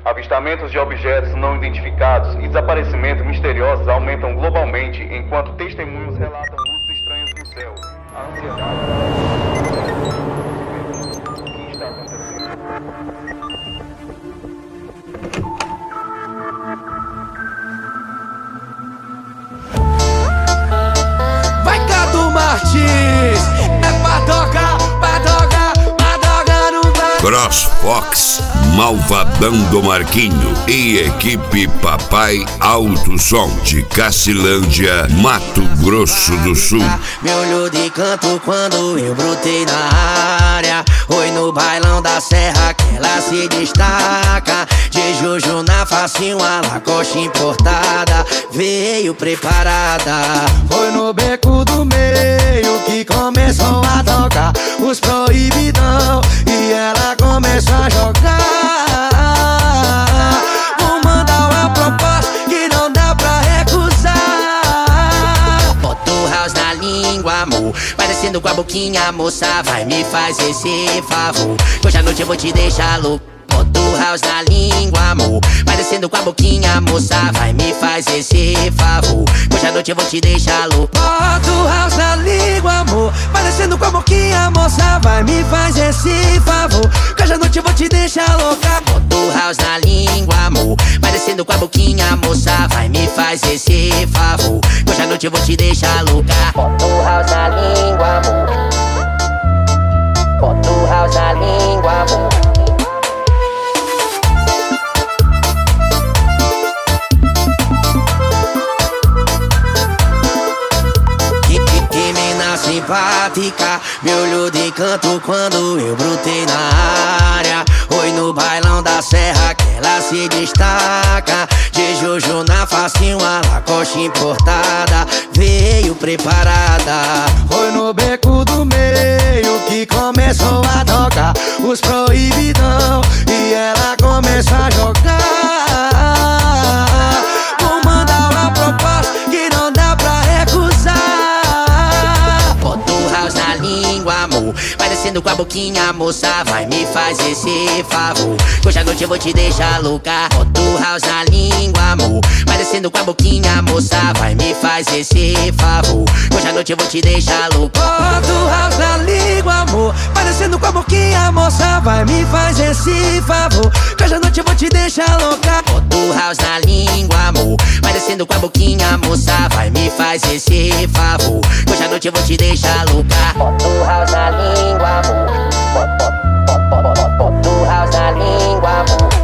Avistamentos de objetos não identificados e desaparecimentos misteriosos aumentam globalmente, enquanto testemunhos relatam luzes estranhas no céu. A ansiedade. O que está acontecendo? Vai, Cadu Martins! É padoca no bar. CrossFox, Malvadão do Marquinho e equipe Papai Alto Som de Cacilândia, Mato Grosso do Sul. Me olhou de canto quando eu brotei na área. Oi, no bailão da serra que ela se destaca. De Juju na facinho, a Lacoste importada. Veio preparada. Foi no beco do meio que começou a tocar os proibidão e ela começou a jogar. Vou mandar uma proposta que não dá pra recusar. Bota o house na língua, amor, parecendo com a boquinha, moça, vai me fazer esse favor. Hoje à noite eu vou te deixar louco. Bota o house na língua, amor, parecendo com a boquinha, moça, vai me fazer esse favor. Hoje à noite eu vou te deixar louco. Bota o house na língua, amor, parecendo com a boquinha, moça, vai me fazer esse favor. Hoje à noite eu vou te deixar louca. Bota o house na língua, amor, parecendo com a boquinha, moça, vai me fazer esse favor. Hoje à noite eu vou te deixar louca. Bota o house na língua, amor. Bota o house na língua, amor. Simpática, me olhou de canto quando eu brotei na área. Oi, no bailão da serra que ela se destaca. De Juju na facinho, a Lacoste importada. Veio preparada. Foi no beco do meio que começou a tocar os proibidão e ela começou a jogar. Vou mandar uma proposta que não dá pra recusar. Na língua, amor, parecendo com a boquinha, moça, vai me fazer esse favor. Hoje à noite eu vou te deixar louca. Bota o house na língua, amor, parecendo com a boquinha, moça, vai me fazer esse favor. Hoje à noite eu vou te deixar louca. Bota o house na língua, amor, parecendo com a boquinha, moça, vai me fazer esse favor. Hoje à noite eu vou te deixar louca. Bota o house na língua, amor, parecendo com a boquinha, moça, vai me fazer esse favor. Hoje à noite eu vou te deixar louca. Bota o house na língua, amor. Bota o house na língua, amor.